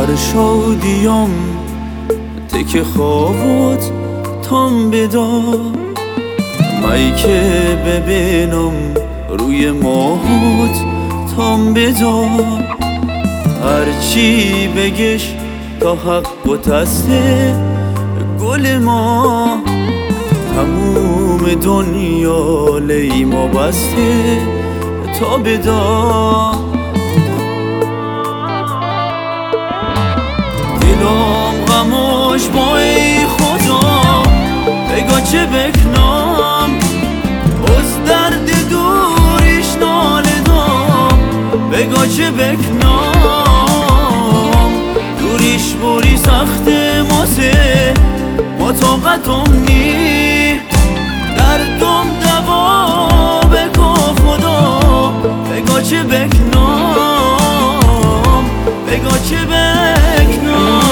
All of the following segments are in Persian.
هر شادیم تک خوابت تام بدا مایی که ببینم روی ماهت تام بدا هرچی بگش تا حق و تسته گل ما تموم دنیا لیما بسته تا بدا دلم غماش با ای خدا بگا چه بکنم از درد دوریش ناله دام بگا چه بکنم دوریش بوری سخت ماسه ما طاقتم نی دردم دوا بکا خدا بگا چه بکنم بگا چه بکنم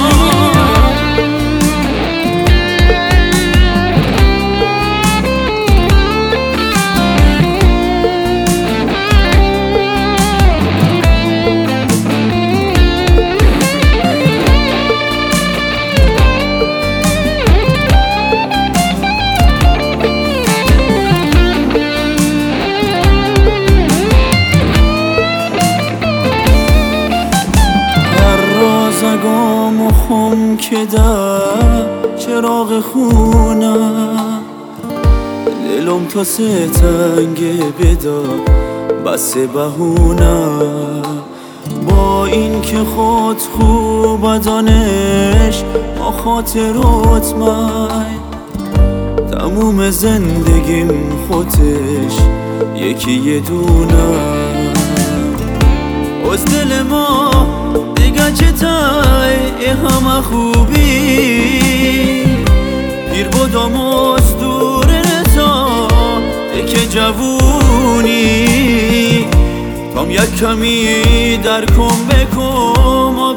زگام و خم که در چراغ خونه دلم تا ستنگه بدا بس بهونه با این که خود خوب دانش ما خاطرات من تموم زندگیم خودش یکی یه دونه از دل ما دیگه چه تای همه خوبی پیر بودم از دور نتا که جوونی تام یک کمی در کم بکم و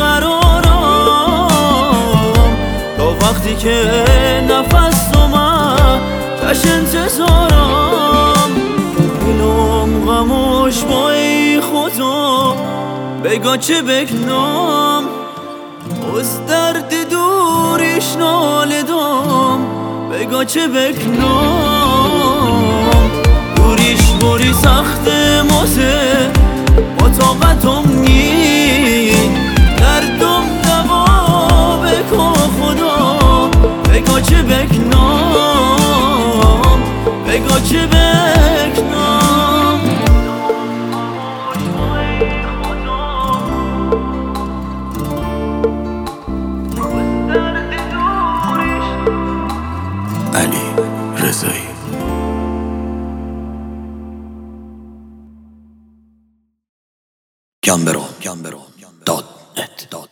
بیقرارم تا وقتی که نفس من تش انتظارم دلم غماش با ای خدا بگا چه بکنم از درد دوریش ناله دام بگا چه بکنم دوریش بوری سخت ماسه با طاقتم نی دردم دوا بکا خدا بگا چه بکنم بگا چه بکنم علی رضایی گمبرو .net